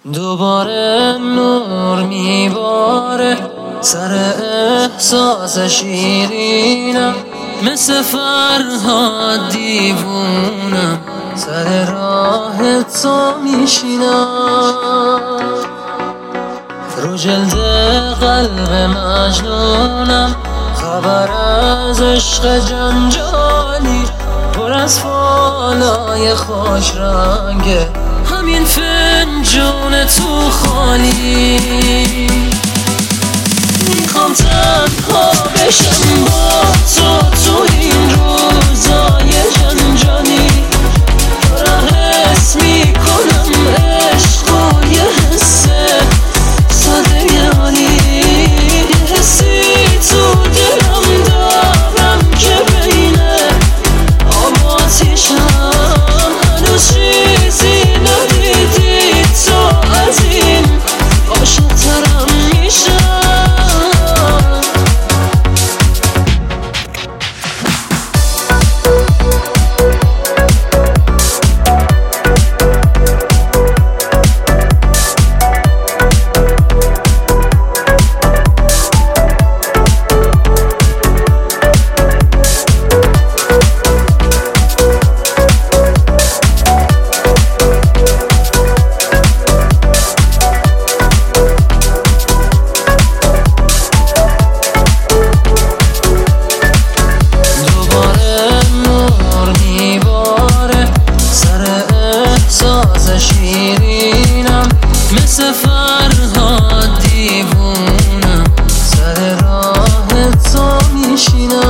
دوباره نور میباره سر احساس شیرینم، مثل فرهاد دیوونم سر راه تو میشینم. رو جلد قلب مجنونم خبر از عشق جنجالی، پر از فالای خوش رنگه همین فنجون تو خالی. میخوام تنها بشم با تو این روزای جنجانی، دارم حس میکنم عشق و یه حس ساده عالی، یه حسی تو دلم دارم که بینه آب و آتیشم هنوز چیزی ندیدی تو از این عاشق‌ترم میشم. شیرینم مثل فرهاد دیوونم سر راه تو میشینم.